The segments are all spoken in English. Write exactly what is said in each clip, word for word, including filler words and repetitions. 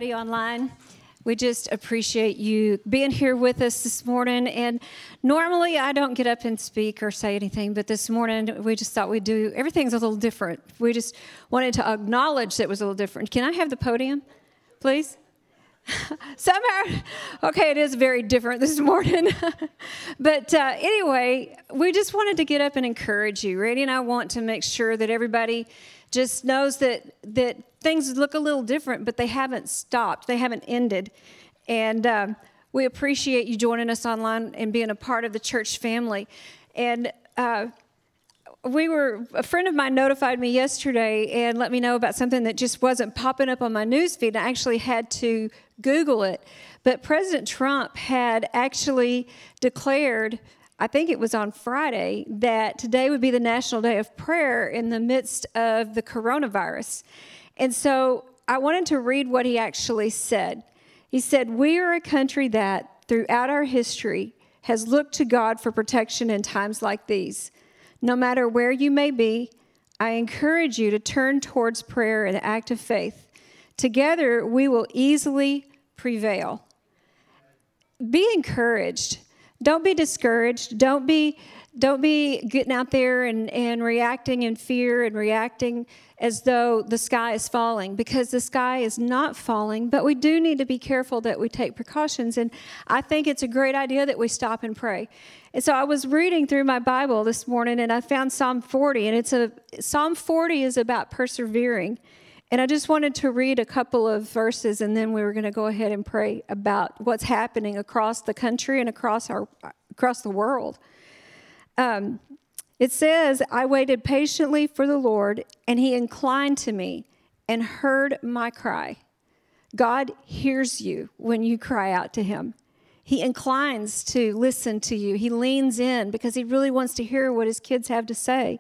everybody online. We just appreciate you being here with us this morning. And normally I don't get up and speak or say anything, but this morning we just thought we'd do, everything's a little different. We just wanted to acknowledge that it was a little different. Can I have the podium, please? Somehow, okay, it is very different this morning. But uh, anyway, we just wanted to get up and encourage you. Randy and I want to make sure that everybody just knows that that things look a little different, but they haven't stopped. They haven't ended. And um, we appreciate you joining us online and being a part of the church family. And uh, we were, a friend of mine notified me yesterday and let me know about something that just wasn't popping up on my news feed. I actually had to Google it. But President Trump had actually declared, I think it was on Friday, that today would be the National Day of Prayer in the midst of the coronavirus. And so I wanted to read what he actually said. He said, "We are a country that, throughout our history, has looked to God for protection in times like these. No matter where you may be, I encourage you to turn towards prayer and act of faith. Together, we will easily prevail." Be encouraged. Don't be discouraged. Don't be don't be getting out there and, and reacting in fear and reacting as though the sky is falling, because the sky is not falling, but we do need to be careful that we take precautions. And I think it's a great idea that we stop and pray. And so I was reading through my Bible this morning and I found Psalm forty, and it's a Psalm forty is about persevering. And I just wanted to read a couple of verses, and then we were going to go ahead and pray about what's happening across the country and across our across the world. Um, it says, "I waited patiently for the Lord, and he inclined to me and heard my cry." God hears you when you cry out to him. He inclines to listen to you. He leans in because he really wants to hear what his kids have to say.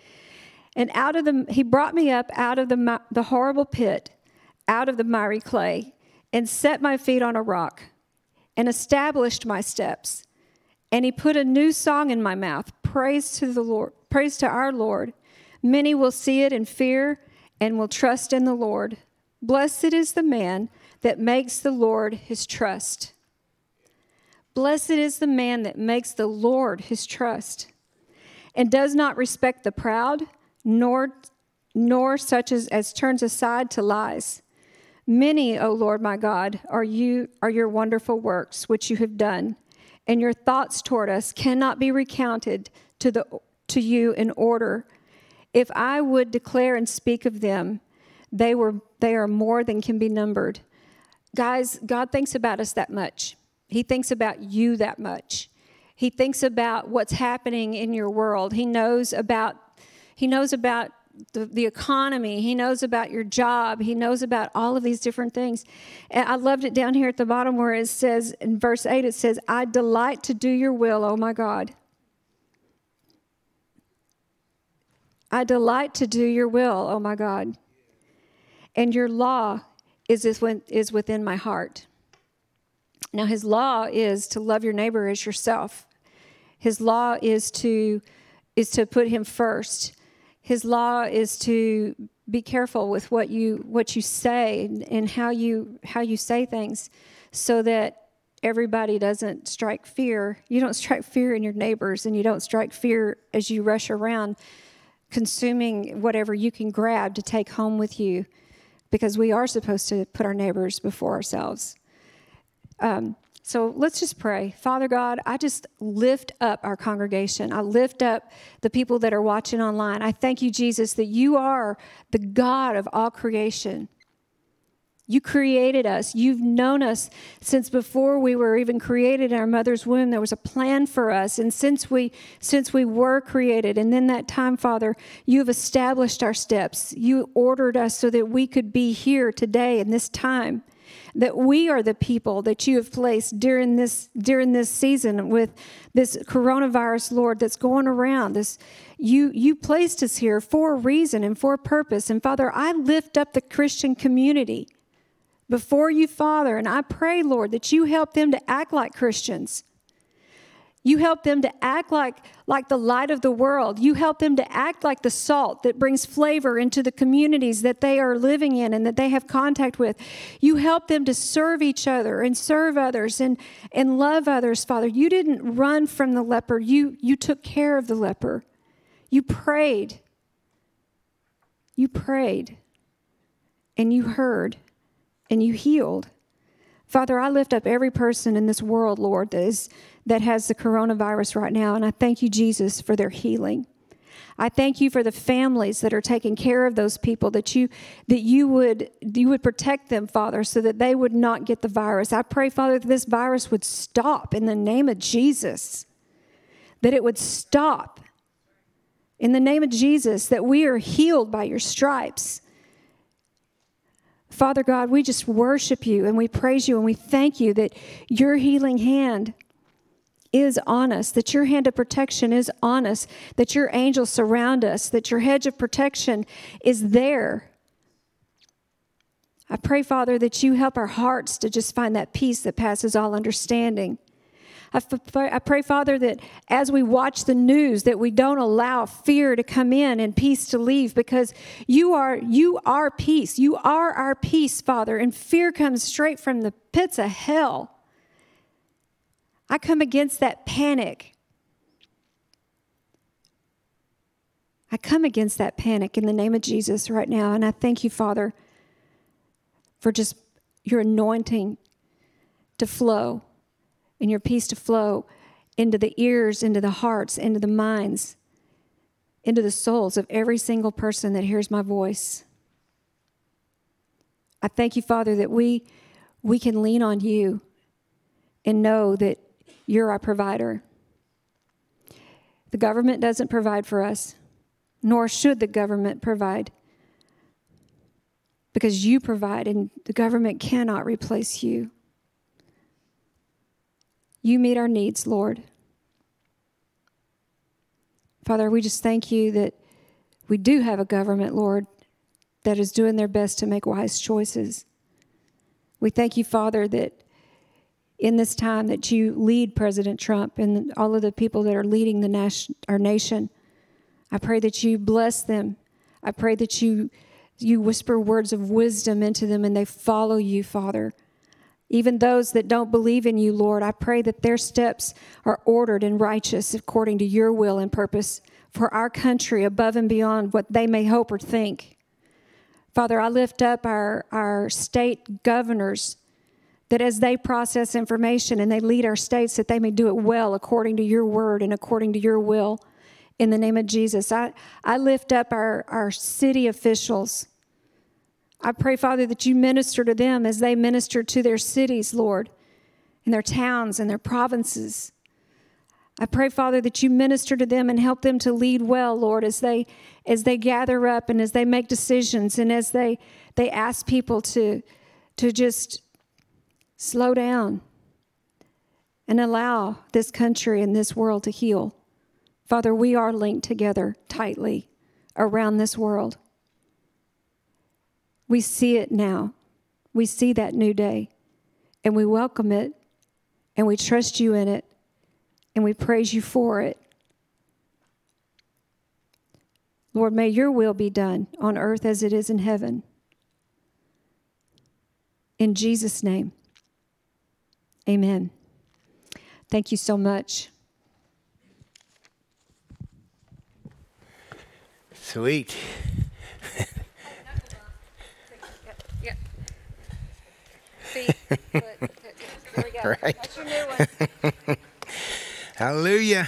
And out of the, he brought me up out of the, the horrible pit, out of the miry clay, and set my feet on a rock, and established my steps. And he put a new song in my mouth, praise to the Lord, praise to our Lord. Many will see it and fear, and will trust in the Lord. Blessed is the man that makes the Lord his trust. Blessed is the man that makes the Lord his trust, and does not respect the proud, nor nor such as, as turns aside to lies. Many, O Lord my God, are you are your wonderful works which you have done, and your thoughts toward us cannot be recounted to the to you in order. If I would declare and speak of them, they were they are more than can be numbered. Guys, God thinks about us that much. He thinks about you that much. He thinks about what's happening in your world. He knows about He knows about the, the economy. He knows about your job. He knows about all of these different things. And I loved it down here at the bottom where it says, in verse eight, it says, "I delight to do your will, O my God." I delight to do your will, O my God. And your law is, is within my heart. Now, his law is to love your neighbor as yourself. His law is to is to put him first. His law is to be careful with what you what you say and, and how you how you say things, so that everybody doesn't strike fear. You don't strike fear in your neighbors, and you don't strike fear as you rush around consuming whatever you can grab to take home with you, because we are supposed to put our neighbors before ourselves. Um, So let's just pray. Father God, I just lift up our congregation. I lift up the people that are watching online. I thank you, Jesus, that you are the God of all creation. You created us. You've known us since before we were even created in our mother's womb. There was a plan for us. And since we since we were created, and in that time, Father, you have established our steps. You ordered us so that we could be here today in this time. That we are the people that you have placed during this during this season with this coronavirus, Lord, that's going around. This you you placed us here for a reason and for a purpose. And Father, I lift up the Christian community before you, Father, and I pray, Lord, that you help them to act like Christians. You help them to act like, like the light of the world. You help them to act like the salt that brings flavor into the communities that they are living in and that they have contact with. You help them to serve each other and serve others and, and love others, Father. You didn't run from the leper. You, you took care of the leper. You prayed. You prayed. And you heard. And you healed. Father, I lift up every person in this world, Lord, that is that has the coronavirus right now. And I thank you, Jesus, for their healing. I thank you for the families that are taking care of those people, that you that you would you would protect them, Father, so that they would not get the virus. I pray, Father, that this virus would stop in the name of Jesus, that it would stop in the name of Jesus, that we are healed by your stripes. Father God, we just worship you and we praise you and we thank you that your healing hand is on us, that your hand of protection is on us, that your angels surround us, that your hedge of protection is there. I pray, Father, that you help our hearts to just find that peace that passes all understanding. I, f- I pray, Father, that as we watch the news, that we don't allow fear to come in and peace to leave, because you are you are peace. You are our peace, Father, and fear comes straight from the pits of hell. I come against that panic. I come against that panic in the name of Jesus right now. And I thank you, Father, for just your anointing to flow and your peace to flow into the ears, into the hearts, into the minds, into the souls of every single person that hears my voice. I thank you, Father, that we, we can lean on you and know that you're our provider. The government doesn't provide for us, nor should the government provide, because you provide, and the government cannot replace you. You meet our needs, Lord. Father, we just thank you that we do have a government, Lord, that is doing their best to make wise choices. We thank you, Father, that in this time that you lead President Trump and all of the people that are leading the nation, our nation. I pray that you bless them. I pray that you you whisper words of wisdom into them and they follow you, Father. Even those that don't believe in you, Lord, I pray that their steps are ordered and righteous according to your will and purpose for our country above and beyond what they may hope or think. Father, I lift up our, our state governors, that as they process information and they lead our states, that they may do it well according to your word and according to your will. In the name of Jesus, I, I lift up our, our city officials. I pray, Father, that you minister to them as they minister to their cities, Lord, and their towns and their provinces. I pray, Father, that you minister to them and help them to lead well, Lord, as they as they gather up and as they make decisions and as they, they ask people to, to just slow down and allow this country and this world to heal. Father, we are linked together tightly around this world. We see it now. We see that new day, and we welcome it, and we trust you in it, and we praise you for it. Lord, may your will be done on earth as it is in heaven. In Jesus' name. Amen. Thank you so much. Sweet. Yeah. Feet, foot, there we go. Right. That's your new one. Hallelujah.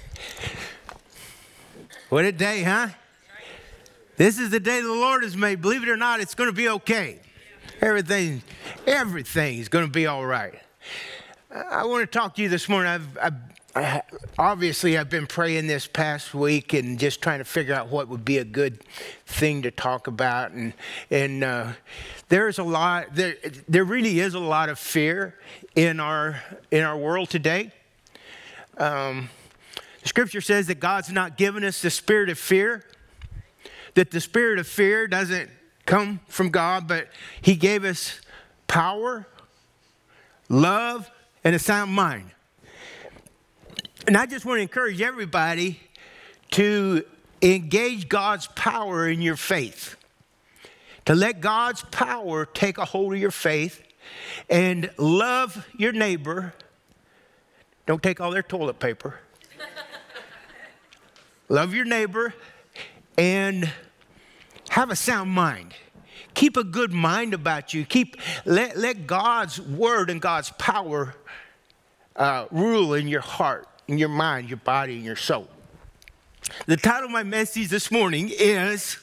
What a day, huh? This is the day the Lord has made. Believe it or not, it's going to be okay. Everything, everything is going to be all right. I want to talk to you this morning. I've, I've I, obviously I've been praying this past week and just trying to figure out what would be a good thing to talk about. And and uh, there's a lot. There there really is a lot of fear in our in our world today. Um, the Scripture says that God's not given us the spirit of fear. That the spirit of fear doesn't come from God, but He gave us power, love, and a sound mind. And I just want to encourage everybody to engage God's power in your faith. To let God's power take a hold of your faith and love your neighbor. Don't take all their toilet paper. Love your neighbor and have a sound mind. Keep a good mind about you. Keep let, let God's word and God's power uh, rule in your heart, in your mind, your body, and your soul. The title of my message this morning is,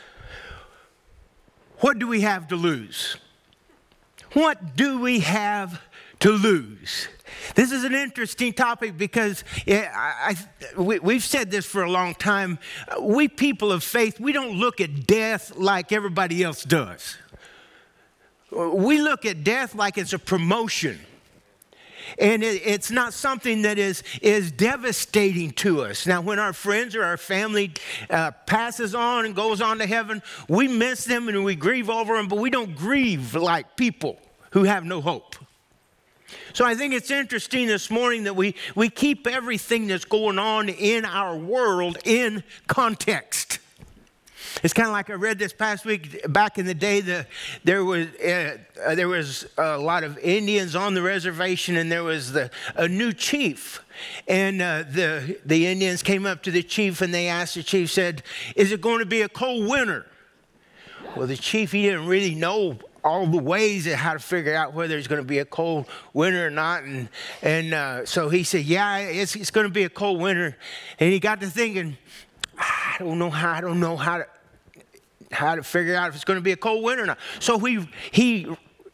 what do we have to lose? What do we have to lose? This is an interesting topic because yeah, I, I, we, we've said this for a long time. We people of faith, we don't look at death like everybody else does. We look at death like it's a promotion. And it, it's not something that is, is devastating to us. Now, when our friends or our family uh, passes on and goes on to heaven, we miss them and we grieve over them, but we don't grieve like people who have no hope. So I think it's interesting this morning that we, we keep everything that's going on in our world in context. It's kind of like I read this past week. Back in the day, the, there was uh, uh, there was a lot of Indians on the reservation, and there was the, a new chief. And uh, the the Indians came up to the chief, and they asked the chief, said, "Is it going to be a cold winter?" Well, the chief, he didn't really know all the ways of how to figure out whether it's going to be a cold winter or not. And and uh, so he said, "Yeah, it's it's going to be a cold winter." And he got to thinking, I don't know how I don't know how to. how to figure out if it's going to be a cold winter or not. So he, he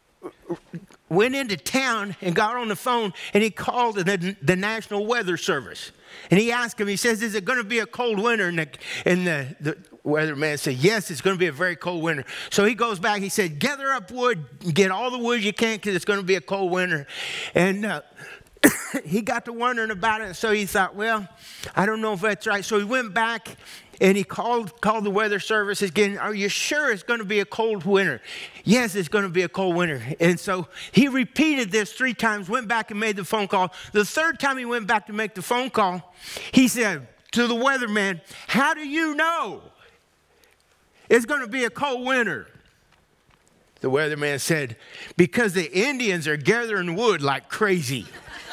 went into town and got on the phone, and he called the, the National Weather Service. And he asked him, he says, "Is it going to be a cold winter?" And the, and the, the weatherman said, "Yes, it's going to be a very cold winter." So he goes back, he said, "Gather up wood, get all the wood you can, because it's going to be a cold winter." And uh, he got to wondering about it, so he thought, well, I don't know if that's right. So he went back and he called called the weather service again. "Are you sure it's going to be a cold winter?" "Yes, it's going to be a cold winter." And so he repeated this three times, went back and made the phone call. The third time he went back to make the phone call, he said to the weatherman, "How do you know it's going to be a cold winter?" The weatherman said, "Because the Indians are gathering wood like crazy."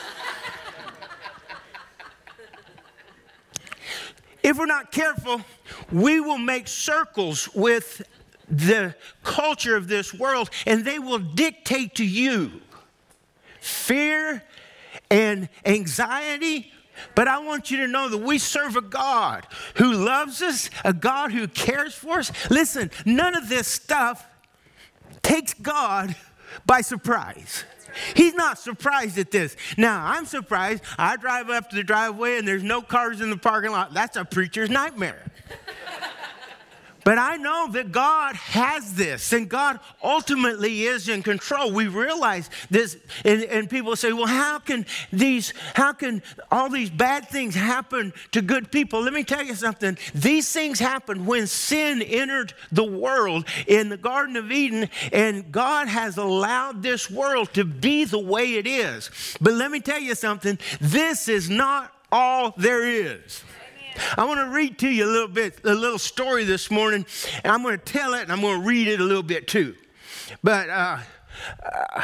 If we're not careful, we will make circles with the culture of this world, and they will dictate to you fear and anxiety. But I want you to know that we serve a God who loves us, a God who cares for us. Listen, none of this stuff takes God by surprise. He's not surprised at this. Now, I'm surprised. I drive up to the driveway and there's no cars in the parking lot. That's a preacher's nightmare. But I know that God has this, and God ultimately is in control. We realize this, and, and people say, well, how can these, how can all these bad things happen to good people? Let me tell you something. These things happened when sin entered the world in the Garden of Eden, and God has allowed this world to be the way it is. But let me tell you something. This is not all there is. I want to read to you a little bit, a little story this morning, and I'm going to tell it, and I'm going to read it a little bit too. But uh, uh,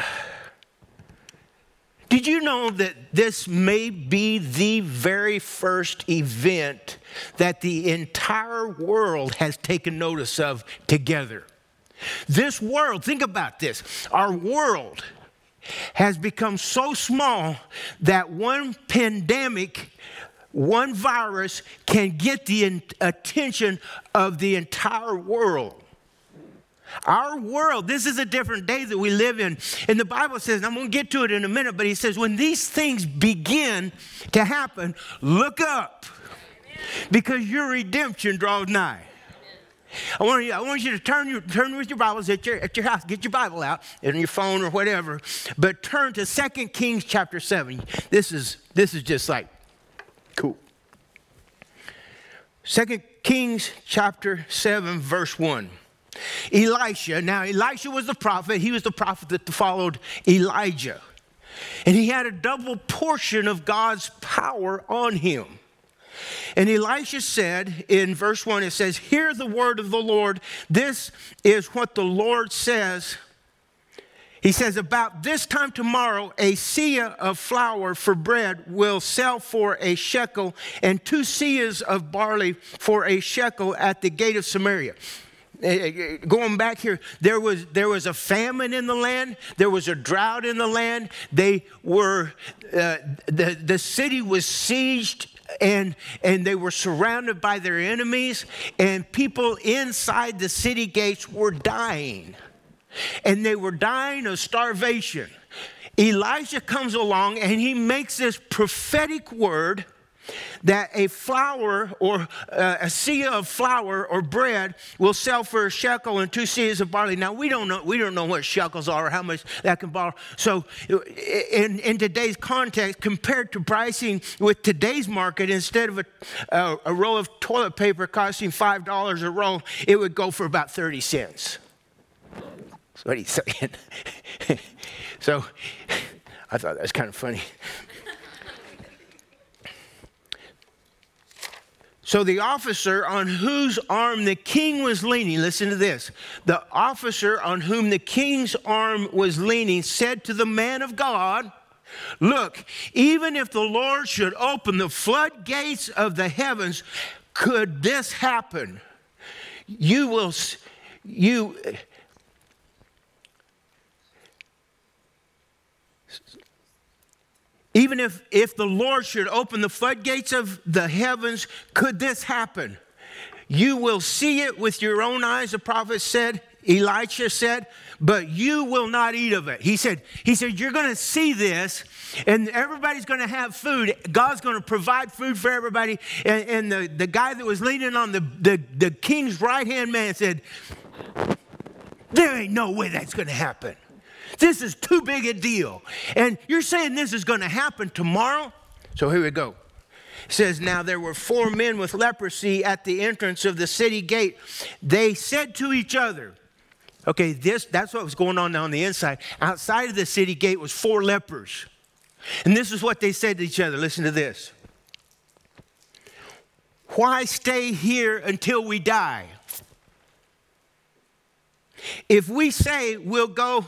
did you know that this may be the very first event that the entire world has taken notice of together? This world, think about this, our world has become so small that one pandemic, one virus can get the attention of the entire world. Our world, this is a different day that we live in. And the Bible says, and I'm going to get to it in a minute, but he says, when these things begin to happen, look up, because your redemption draws nigh. I want you, I want you to turn, your, turn with your Bibles at your, at your house. Get your Bible out, on your phone or whatever. But turn to Second Kings chapter seven. This is, this is just like, cool. Second Kings chapter seven, verse one. Elisha, now Elisha was the prophet. He was the prophet that followed Elijah. And he had a double portion of God's power on him. And Elisha said in verse one, it says, hear the word of the Lord. This is what the Lord says. He says, about this time tomorrow, a seah of flour for bread will sell for a shekel, and two seahs of barley for a shekel at the gate of Samaria. Going back here, there was there was a famine in the land. There was a drought in the land. They were uh, the the city was sieged, and and they were surrounded by their enemies, and people inside the city gates were dying, and they were dying of starvation. Elijah comes along and he makes this prophetic word that a flour or uh, a seah of flour or bread will sell for a shekel and two seahs of barley. Now we don't know we don't know what shekels are or how much that can borrow. So in, in today's context, compared to pricing with today's market, instead of a, a, a roll of toilet paper costing five dollars a roll, it would go for about thirty cents. That's what he's saying. So I thought that was kind of funny. So the officer on whose arm the king was leaning, listen to this. The officer on whom the king's arm was leaning said to the man of God, look, even if the Lord should open the floodgates of the heavens, could this happen? You will, you, Even if, if the Lord should open the floodgates of the heavens, could this happen? You will see it with your own eyes, the prophet said, Elisha said, but you will not eat of it. He said, he said, you're going to see this, and everybody's going to have food. God's going to provide food for everybody. And, and the, the guy that was leaning on the, the, the king's right-hand man said, there ain't no way that's going to happen. This is too big a deal. And you're saying this is going to happen tomorrow? So here we go. It says, now there were four men with leprosy at the entrance of the city gate. They said to each other, okay, this that's what was going on on the inside. Outside of the city gate was four lepers. And this is what they said to each other. Listen to this. Why stay here until we die? If we say we'll go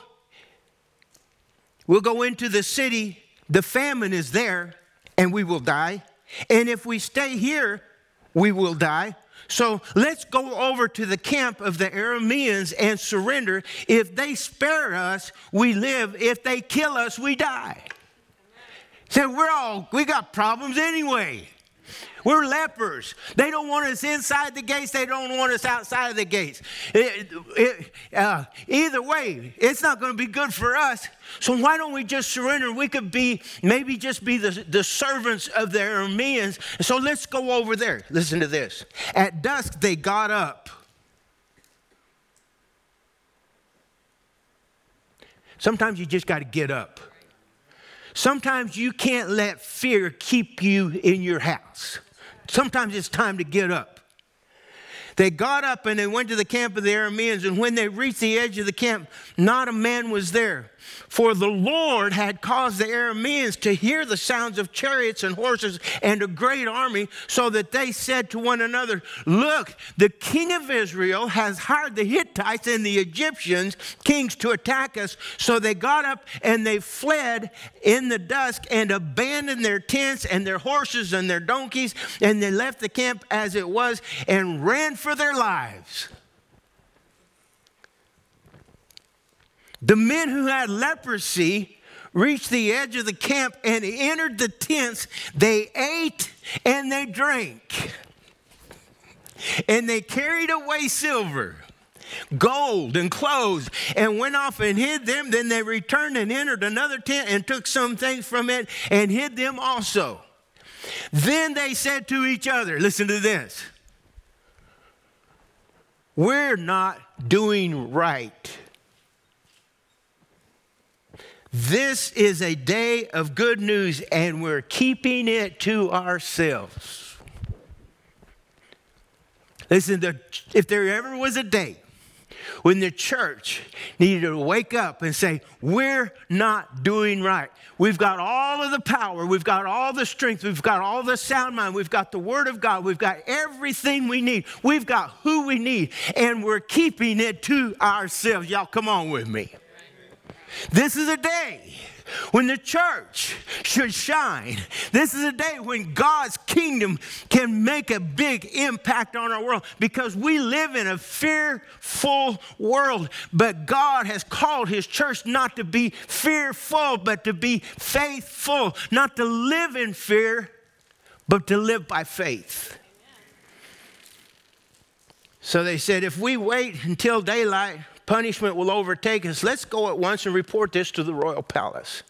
We'll go into the city, the famine is there, and we will die. And if we stay here, we will die. So let's go over to the camp of the Arameans and surrender. If they spare us, we live. If they kill us, we die. So we're all, we got problems anyway. We're lepers. They don't want us inside the gates. They don't want us outside of the gates. It, it, uh, either way, it's not going to be good for us. So why don't we just surrender? We could be, maybe just be the, the servants of the Arameans. So let's go over there. Listen to this. At dusk, they got up. Sometimes you just got to get up. Sometimes you can't let fear keep you in your house. Sometimes it's time to get up. They got up and they went to the camp of the Arameans, and when they reached the edge of the camp, not a man was there. For the Lord had caused the Arameans to hear the sounds of chariots and horses and a great army, so that they said to one another, look, the king of Israel has hired the Hittites and the Egyptians kings to attack us. So they got up and they fled in the dusk and abandoned their tents and their horses and their donkeys, and they left the camp as it was and ran for their lives. The men who had leprosy reached the edge of the camp and entered the tents. They ate and they drank. And they carried away silver, gold, and clothes, and went off and hid them. Then they returned and entered another tent and took some things from it and hid them also. Then they said to each other, listen to this, we're not doing right. This is a day of good news, and we're keeping it to ourselves. Listen, if there ever was a day when the church needed to wake up and say, we're not doing right. We've got all of the power. We've got all the strength. We've got all the sound mind. We've got the Word of God. We've got everything we need. We've got who we need. And we're keeping it to ourselves. Y'all come on with me. This is a day when the church should shine. This is a day when God's kingdom can make a big impact on our world, because we live in a fearful world. But God has called his church not to be fearful, but to be faithful. Not to live in fear, but to live by faith. So they said, if we wait until daylight, punishment will overtake us. Let's go at once and report this to the royal palace.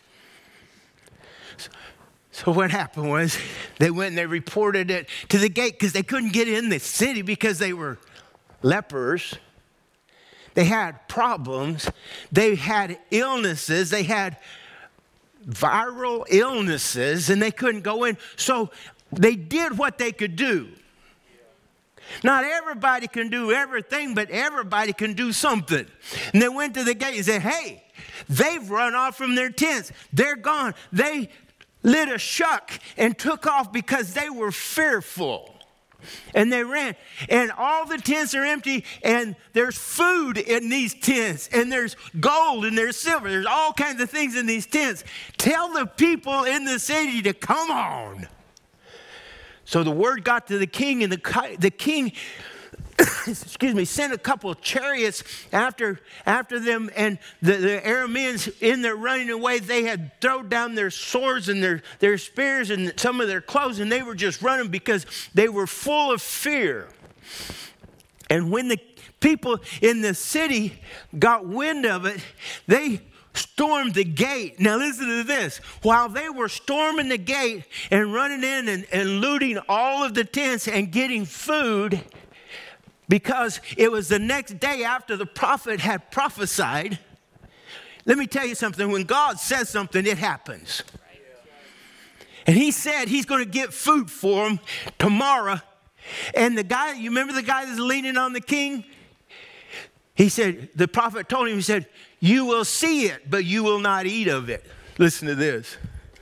So, so what happened was they went and they reported it to the gate, because they couldn't get in the city because they were lepers. They had problems. They had illnesses. They had viral illnesses, and they couldn't go in. So they did what they could do. Not everybody can do everything, but everybody can do something. And they went to the gate and said, hey, they've run off from their tents. They're gone. They lit a shuck and took off because they were fearful. And they ran. And all the tents are empty, and there's food in these tents, and there's gold, and there's silver. There's all kinds of things in these tents. Tell the people in the city to come on. So the word got to the king, and the, the king, excuse me, sent a couple of chariots after, after them. And the, the Arameans, in their running away, they had thrown down their swords and their, their spears and some of their clothes, and they were just running because they were full of fear. And when the people in the city got wind of it, they stormed the gate. Now listen to this. While they were storming the gate and running in and, and looting all of the tents and getting food, because it was the next day after the prophet had prophesied. Let me tell you something. When God says something, it happens. And he said he's going to get food for them tomorrow. And the guy, you remember the guy that's leaning on the king? He said, the prophet told him, he said, you will see it, but you will not eat of it. Listen to this.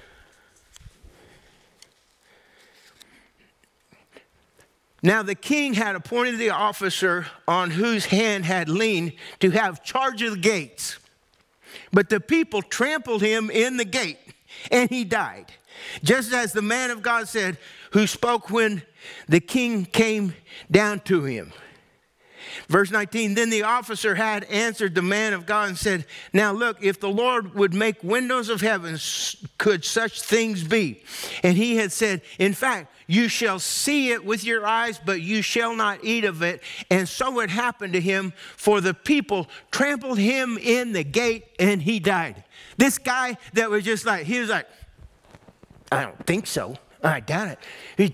Now the king had appointed the officer on whose hand had leaned to have charge of the gates. But the people trampled him in the gate, and he died. Just as the man of God said, who spoke when the king came down to him. Verse nineteen, then the officer had answered the man of God and said, now look, if the Lord would make windows of heaven, could such things be? And he had said, in fact, you shall see it with your eyes, but you shall not eat of it. And so it happened to him, for the people trampled him in the gate, and he died. This guy that was just like, he was like, I don't think so. I doubt it. He,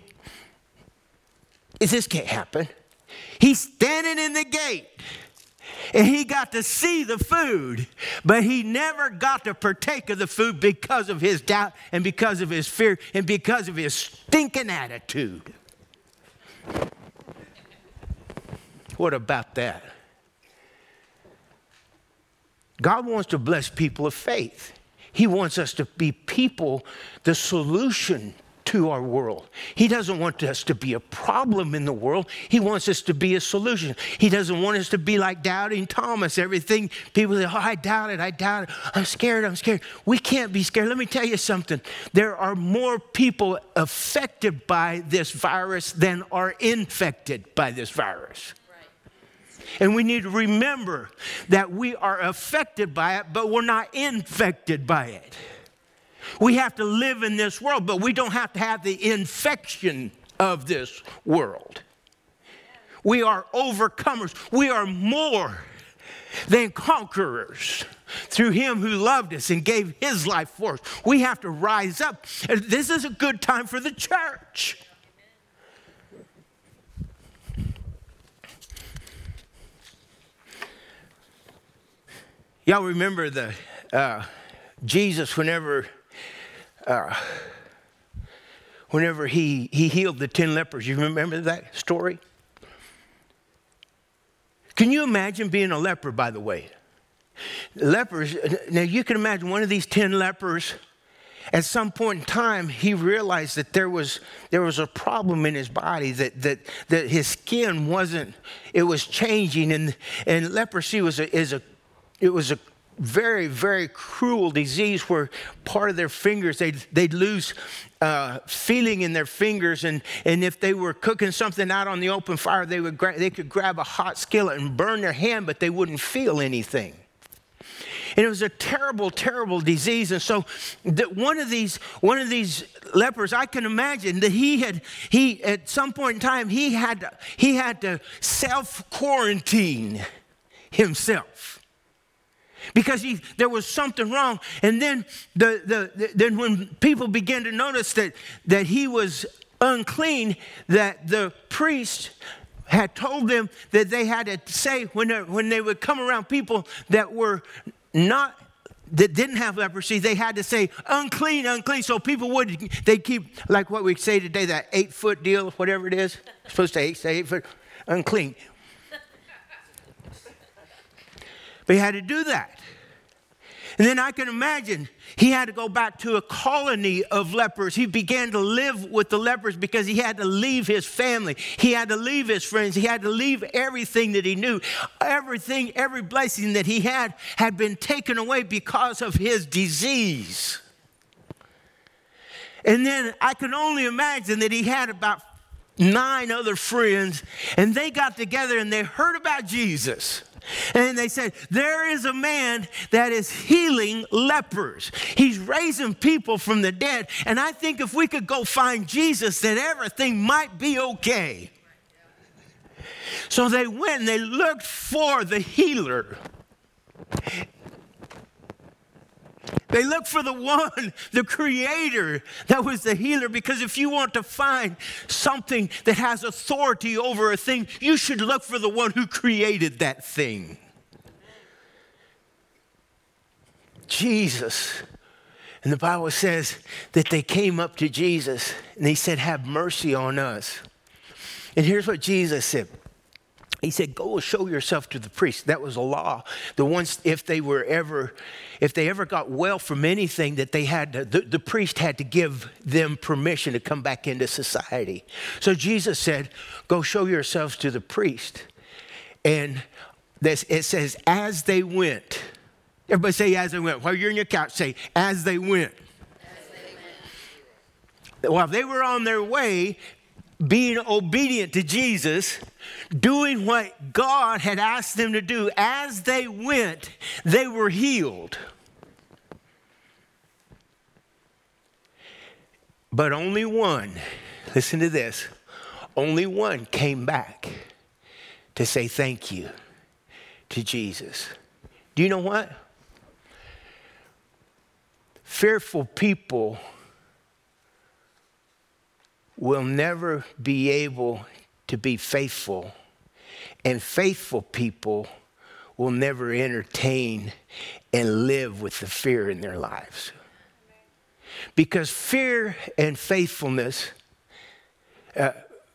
this can't happen. He's standing in the gate, and he got to see the food, but he never got to partake of the food because of his doubt and because of his fear and because of his stinking attitude. What about that? God wants to bless people of faith. He wants us to be people, the solution to our world. He doesn't want us to be a problem in the world. He wants us to be a solution. He doesn't want us to be like doubting Thomas. Everything, people say, oh, I doubt it, I doubt it. I'm scared, I'm scared. We can't be scared. Let me tell you something. There are more people affected by this virus than are infected by this virus. And we need to remember that we are affected by it, but we're not infected by it. We have to live in this world, but we don't have to have the infection of this world. We are overcomers. We are more than conquerors through him who loved us and gave his life for us. We have to rise up. This is a good time for the church. Y'all remember the uh, Jesus whenever uh, whenever he, he healed the ten lepers. You remember that story? Can you imagine being a leper, by the way? Lepers, now you can imagine one of these ten lepers, at some point in time, he realized that there was there was a problem in his body, that that that his skin wasn't, it was changing, and and leprosy was a, is a it was a very, very cruel disease where part of their fingers, they'd, they'd lose uh, feeling in their fingers. And, and if they were cooking something out on the open fire, they would gra- they could grab a hot skillet and burn their hand, but they wouldn't feel anything. And it was a terrible, terrible disease. And so that one of these, one of these lepers, I can imagine that he had, he at some point in time, he had to, he had to self-quarantine himself. Because he, there was something wrong. And then the, the, the then when people began to notice that, that he was unclean, that the priest had told them that they had to say when they, when they would come around people that were not, that didn't have leprosy, they had to say unclean, unclean. So people would, they keep, like what we say today, that eight foot deal, whatever it is, supposed to say, say eight foot, unclean. But he had to do that. And then I can imagine he had to go back to a colony of lepers. He began to live with the lepers because he had to leave his family. He had to leave his friends. He had to leave everything that he knew. Everything, every blessing that he had had been taken away because of his disease. And then I can only imagine that he had about nine other friends, and they got together and they heard about Jesus. And they said, there is a man that is healing lepers. He's raising people from the dead. And I think if we could go find Jesus, then everything might be okay. So they went and they looked for the healer. They looked for the one, the creator that was the healer. Because if you want to find something that has authority over a thing, you should look for the one who created that thing. Jesus. And the Bible says that they came up to Jesus and they said, have mercy on us. And here's what Jesus said. He said, go show yourself to the priest. That was a law. The ones, if they were ever, if they ever got well from anything, that they had to, the, the priest had to give them permission to come back into society. So Jesus said, go show yourselves to the priest. And this, it says, as they went. Everybody say, as they went. While you're in your couch, say, as they went. As they went. While they were on their way, being obedient to Jesus, doing what God had asked them to do, as they went, they were healed. But only one, listen to this, only one came back to say thank you to Jesus. Do you know what? Fearful people will never be able to be faithful, and faithful people will never entertain and live with the fear in their lives. Because fear and faithfulness, uh,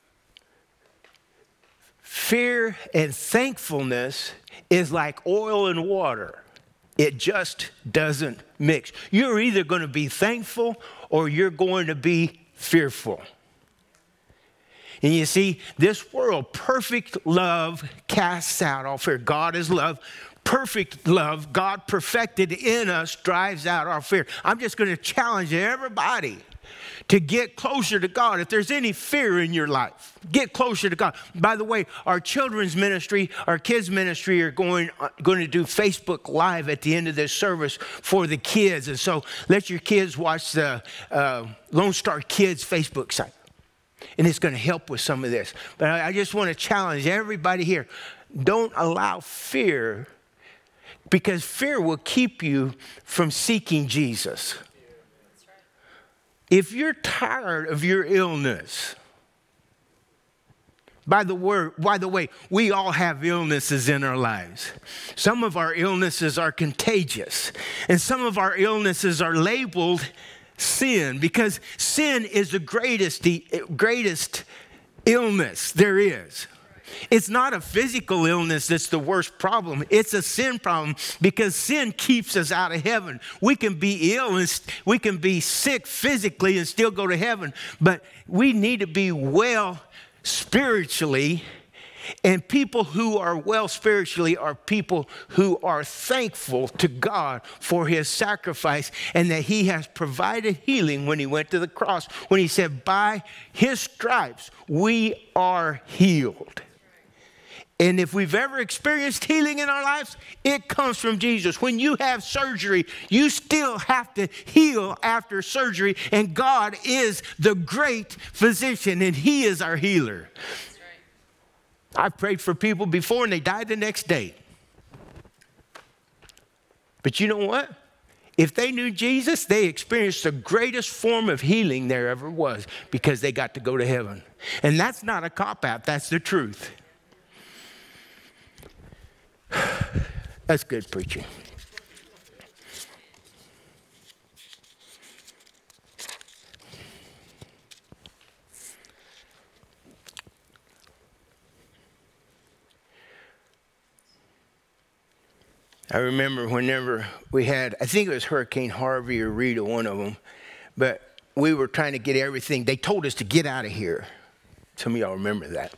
fear and thankfulness is like oil and water. It just doesn't mix. You're either going to be thankful or you're going to be fearful. And you see, this world, perfect love casts out all fear. God is love. Perfect love, God perfected in us, drives out our fear. I'm just going to challenge everybody to get closer to God. If there's any fear in your life, get closer to God. By the way, our children's ministry, our kids' ministry are going, uh, going to do Facebook Live at the end of this service for the kids. And so let your kids watch the uh, Lone Star Kids Facebook site. And it's going to help with some of this. But I just want to challenge everybody here. Don't allow fear, because fear will keep you from seeking Jesus. If you're tired of your illness, by the word, by the way, we all have illnesses in our lives. Some of our illnesses are contagious, and some of our illnesses are labeled sin, because sin is the greatest, the greatest illness there is. It's not a physical illness that's the worst problem. It's a sin problem because sin keeps us out of heaven. We can be ill and we can be sick physically and still go to heaven, but we need to be well spiritually. And people who are well spiritually are people who are thankful to God for his sacrifice and that he has provided healing when he went to the cross. When he said, by his stripes, we are healed. And if we've ever experienced healing in our lives, it comes from Jesus. When you have surgery, you still have to heal after surgery. And God is the great physician, and he is our healer. I've prayed for people before and they died the next day. But you know what? If they knew Jesus, they experienced the greatest form of healing there ever was because they got to go to heaven. And that's not a cop-out, that's the truth. That's good preaching. I remember whenever we had, I think it was Hurricane Harvey or Rita, one of them, but we were trying to get everything. They told us to get out of here. Some of y'all remember that.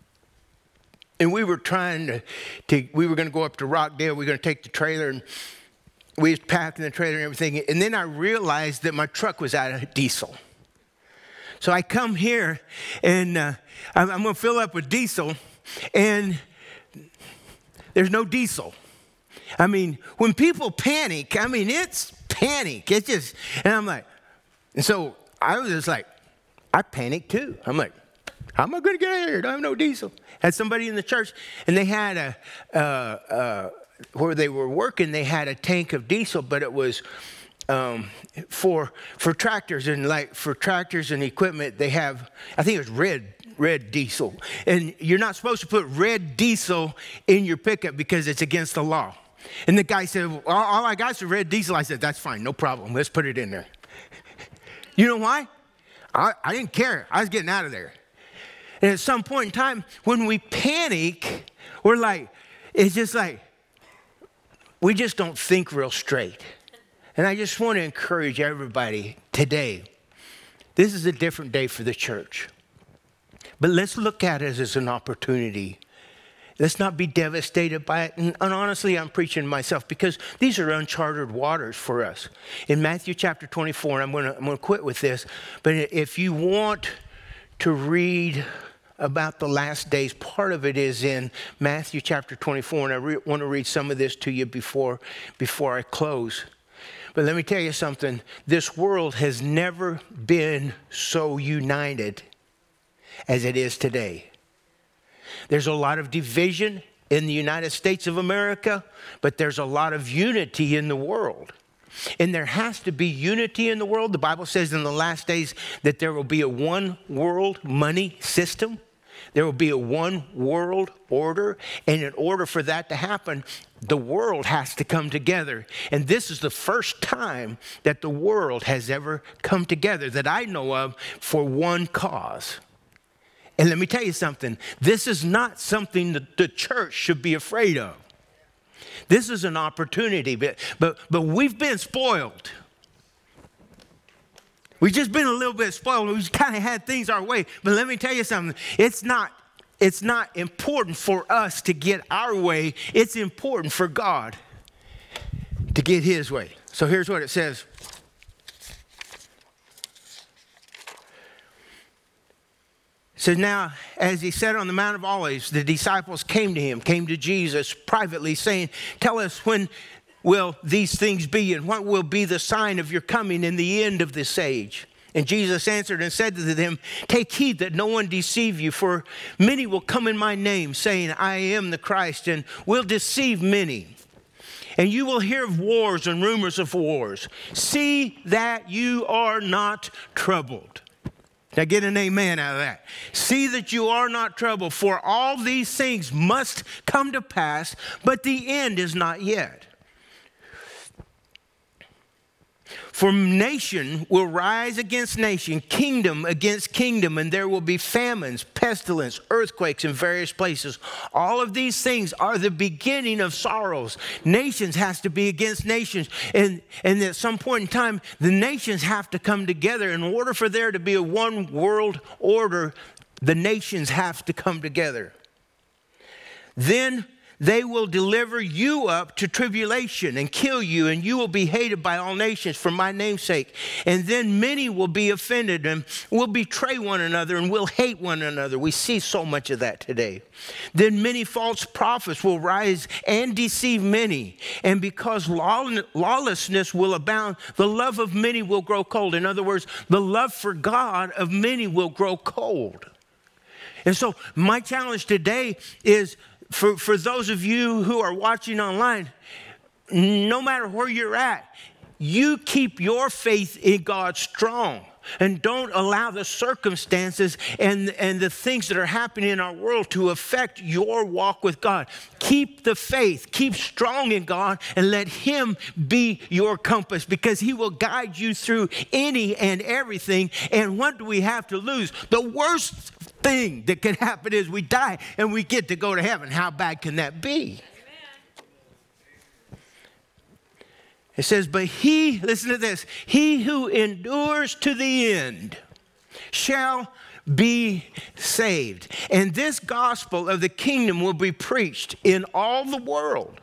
And we were trying to, to we were going to go up to Rockdale. We were going to take the trailer, and we was packing the trailer and everything. And then I realized that my truck was out of diesel. So I come here, and uh, I'm, I'm going to fill up with diesel, and there's no diesel. I mean, when people panic, I mean, it's panic. It's just, and I'm like, and so I was just like, I panicked too. I'm like, how am I going to get out of here? I don't have no diesel. Had somebody in the church, and they had a, uh, uh, where they were working, they had a tank of diesel, but it was um, for for tractors, and like for tractors and equipment, they have, I think it was red, red diesel. And you're not supposed to put red diesel in your pickup because it's against the law. And the guy said, well, all I got is red diesel. I said, that's fine, no problem. Let's put it in there. You know why? I, I didn't care. I was getting out of there. And at some point in time, when we panic, we're like, it's just like, we just don't think real straight. And I just want to encourage everybody today. This is a different day for the church. But let's look at it as an opportunity. Let's not be devastated by it. And, and honestly, I'm preaching to myself because these are uncharted waters for us. In Matthew chapter twenty-four, and I'm going to I'm going to quit with this, but if you want to read about the last days, part of it is in Matthew chapter twenty-four, and I re- want to read some of this to you before, before I close. But let me tell you something. This world has never been so united as it is today. There's a lot of division in the United States of America, but there's a lot of unity in the world. And there has to be unity in the world. The Bible says in the last days that there will be a one world money system. There will be a one world order. And in order for that to happen, the world has to come together. And this is the first time that the world has ever come together that I know of for one cause. And let me tell you something. This is not something that the church should be afraid of. This is an opportunity, but, but, but we've been spoiled. We've just been a little bit spoiled. We've kind of had things our way. But let me tell you something. It's not, it's not important for us to get our way. It's important for God to get his way. So here's what it says. It says, now, as he sat on the Mount of Olives, the disciples came to him, came to Jesus privately, saying, tell us, when will these things be, and what will be the sign of your coming in the end of this age? And Jesus answered and said to them, take heed that no one deceive you, for many will come in my name, saying, I am the Christ, and will deceive many. And you will hear of wars and rumors of wars. See that you are not troubled. Now get an amen out of that. See that you are not troubled, for all these things must come to pass, but the end is not yet. For nation will rise against nation, kingdom against kingdom, and there will be famines, pestilence, earthquakes in various places. All of these things are the beginning of sorrows. Nations has to be against nations. And, and at some point in time, the nations have to come together. In order for there to be a one world order, the nations have to come together. Then they will deliver you up to tribulation and kill you, and you will be hated by all nations for my name's sake. And then many will be offended and will betray one another and will hate one another. We see so much of that today. Then many false prophets will rise and deceive many. And because lawlessness will abound, the love of many will grow cold. In other words, the love for God of many will grow cold. And so my challenge today is, For, for those of you who are watching online, no matter where you're at, you keep your faith in God strong and don't allow the circumstances and, and the things that are happening in our world to affect your walk with God. Keep the faith, keep strong in God, and let Him be your compass, because He will guide you through any and everything. And what do we have to lose? The worst thing that can happen is we die and we get to go to heaven. How bad can that be? Amen. It says, but he, listen to this, he who endures to the end shall be saved. And this gospel of the kingdom will be preached in all the world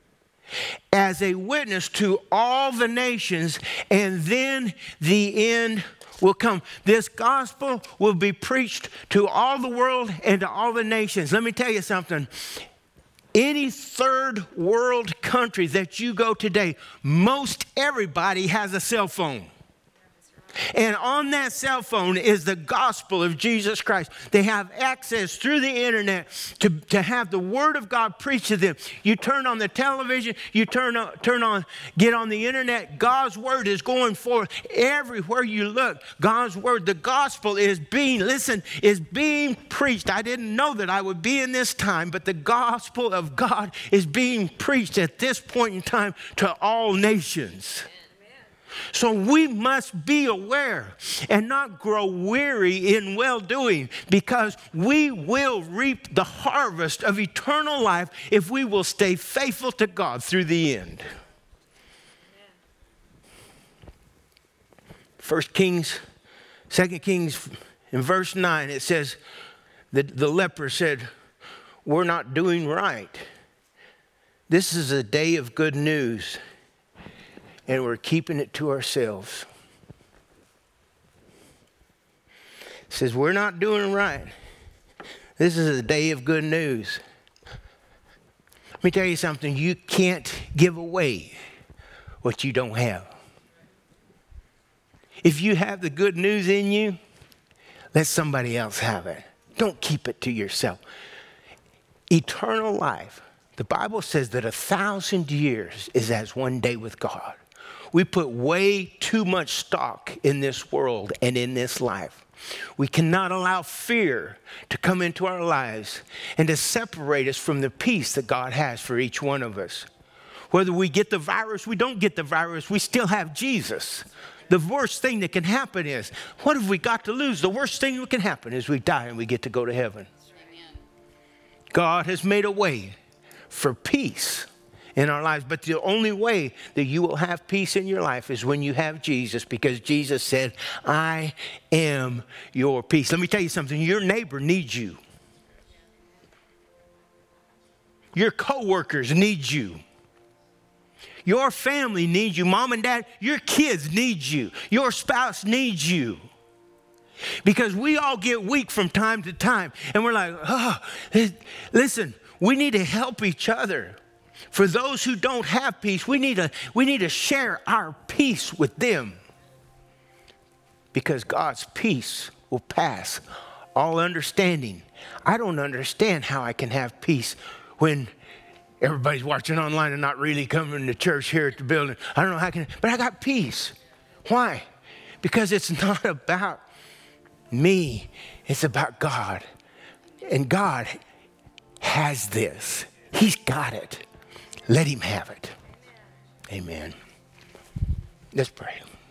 as a witness to all the nations, and then the end will come. This gospel will be preached to all the world and to all the nations. Let me tell you something. Any third world country that you go today, most everybody has a cell phone. And on that cell phone is the gospel of Jesus Christ. They have access through the internet to, to have the word of God preached to them. You turn on the television, you turn on, turn on, get on the internet. God's word is going forth everywhere you look. God's word, the gospel is being, listen, is being preached. I didn't know that I would be in this time, but the gospel of God is being preached at this point in time to all nations. So we must be aware and not grow weary in well-doing, because we will reap the harvest of eternal life if we will stay faithful to God through the end. First Kings, Second Kings, in verse nine, it says that the leper said, we're not doing right. This is a day of good news, and we're keeping it to ourselves. It says, we're not doing right. This is a day of good news. Let me tell you something. You can't give away what you don't have. If you have the good news in you, let somebody else have it. Don't keep it to yourself. Eternal life. The Bible says that a thousand years is as one day with God. We put way too much stock in this world and in this life. We cannot allow fear to come into our lives and to separate us from the peace that God has for each one of us. Whether we get the virus, we don't get the virus, we still have Jesus. The worst thing that can happen is, what have we got to lose? The worst thing that can happen is we die and we get to go to heaven. Amen. God has made a way for peace in our lives. But the only way that you will have peace in your life is when you have Jesus, because Jesus said, I am your peace. Let me tell you something. Your neighbor needs you. Your coworkers need you. Your family needs you. Mom and dad, your kids need you. Your spouse needs you. Because we all get weak from time to time. And we're like, oh, listen, we need to help each other. For those who don't have peace, we need to, we need to share our peace with them. Because God's peace will pass all understanding. I don't understand how I can have peace when everybody's watching online and not really coming to church here at the building. I don't know how I can, but I got peace. Why? Because it's not about me. It's about God. And God has this. He's got it. Let him have it. Amen. Let's pray.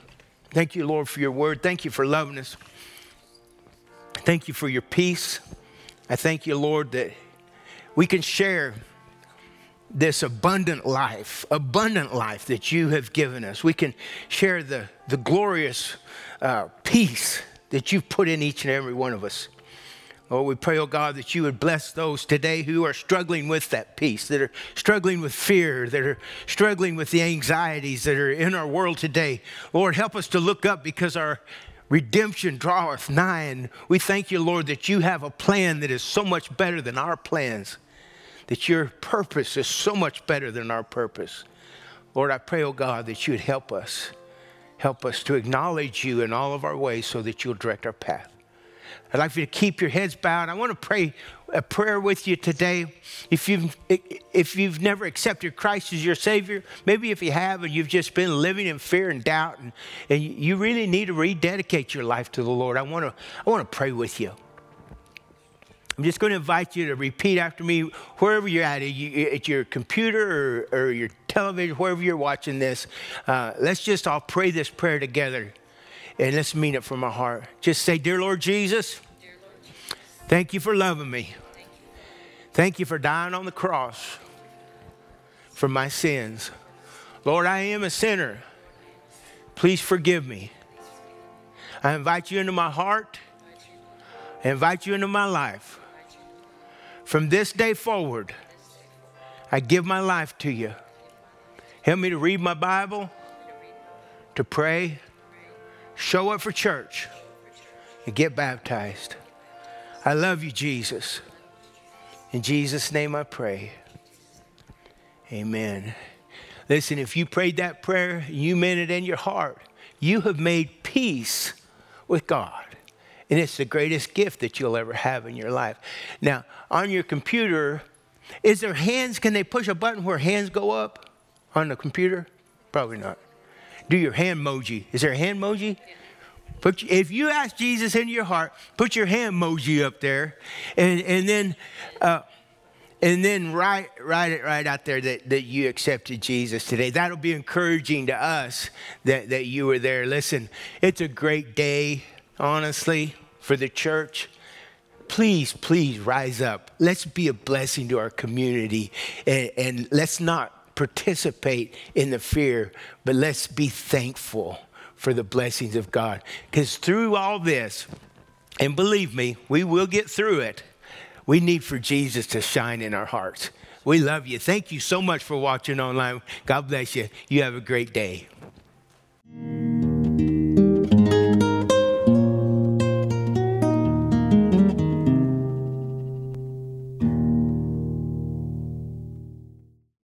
Thank you, Lord, for your word. Thank you for loving us. Thank you for your peace. I thank you, Lord, that we can share this abundant life, abundant life that you have given us. We can share the, the glorious uh, peace that you've put in each and every one of us. Oh, we pray, oh God, that you would bless those today who are struggling with that peace, that are struggling with fear, that are struggling with the anxieties that are in our world today. Lord, help us to look up because our redemption draweth nigh. And we thank you, Lord, that you have a plan that is so much better than our plans, that your purpose is so much better than our purpose. Lord, I pray, oh God, that you would help us. Help us to acknowledge you in all of our ways so that you'll direct our path. I'd like for you to keep your heads bowed. I want to pray a prayer with you today. If you've, if you've never accepted Christ as your Savior, maybe if you have and you've just been living in fear and doubt and, and you really need to rededicate your life to the Lord, I want to, I want to pray with you. I'm just going to invite you to repeat after me wherever you're at, at your computer or, or your television, wherever you're watching this. Uh, let's just all pray this prayer together. And let's mean it from our heart. Just say, Dear Lord Jesus, Dear Lord Jesus, thank you for loving me. Thank you. Thank you for dying on the cross for my sins. Lord, I am a sinner. Please forgive me. I invite you into my heart. I invite you into my life. From this day forward, I give my life to you. Help me to read my Bible, to pray, show up for church, and get baptized. I love you, Jesus. In Jesus' name I pray. Amen. Listen, if you prayed that prayer, you meant it in your heart, you have made peace with God. And it's the greatest gift that you'll ever have in your life. Now, on your computer, is there hands? Can they push a button where hands go up on the computer? Probably not. Do your hand emoji. Is there a hand emoji? Put, if you ask Jesus into your heart, put your hand emoji up there, and and then uh, and then write write it right out there that, that you accepted Jesus today. That'll be encouraging to us that, that you were there. Listen, it's a great day, honestly, for the church. Please, please rise up. Let's be a blessing to our community, and, and let's not participate in the fear, but let's be thankful for the blessings of God. Because through all this, and believe me, we will get through it, we need for Jesus to shine in our hearts. We love you. Thank you so much for watching online. God bless you. You have a great day.